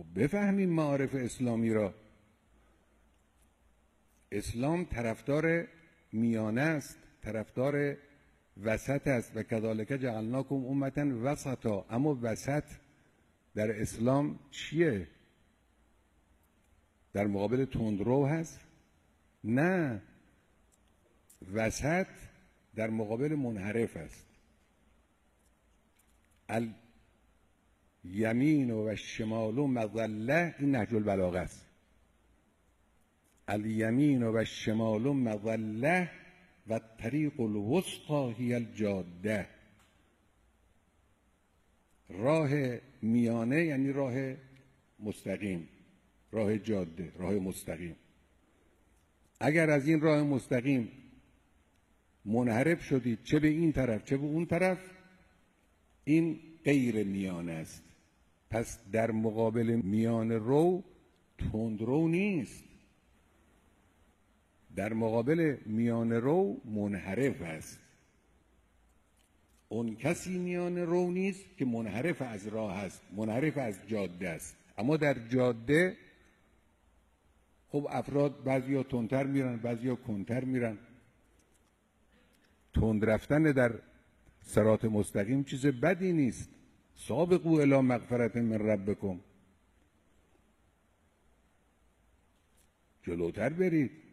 خب بفهمیم معارف اسلامی را. اسلام طرفدار میانه است، طرفدار وسط است. و کذالک جعلناکم امة وسطا. اما وسط در اسلام چیه؟ در مقابل تندرو هست؟ نه، وسط در مقابل منحرف است. الیمین و الشمال مظله، این نهج البلاغه است. الیمین و الشمال مظله و الطریق الوسطی هی الجاده. راه میانه یعنی راه مستقیم، راه جاده، راه مستقیم. اگر از این راه مستقیم منحرف شدید، چه به این طرف چه به اون طرف، این غیر میانه است. پس در مقابل میانه رو تندرو نیست، در مقابل میانه رو منحرف است. اون کسی میانه رو نیست که منحرف از راه است، منحرف از جاده است. اما در جاده خب افراد بعضیا تندتر میرن، بعضیا کنتر میرن. تند رفتن در صراط مستقیم چیز بدی نیست. سابقوا الی مغفرة من ربکم، جلوتر برید.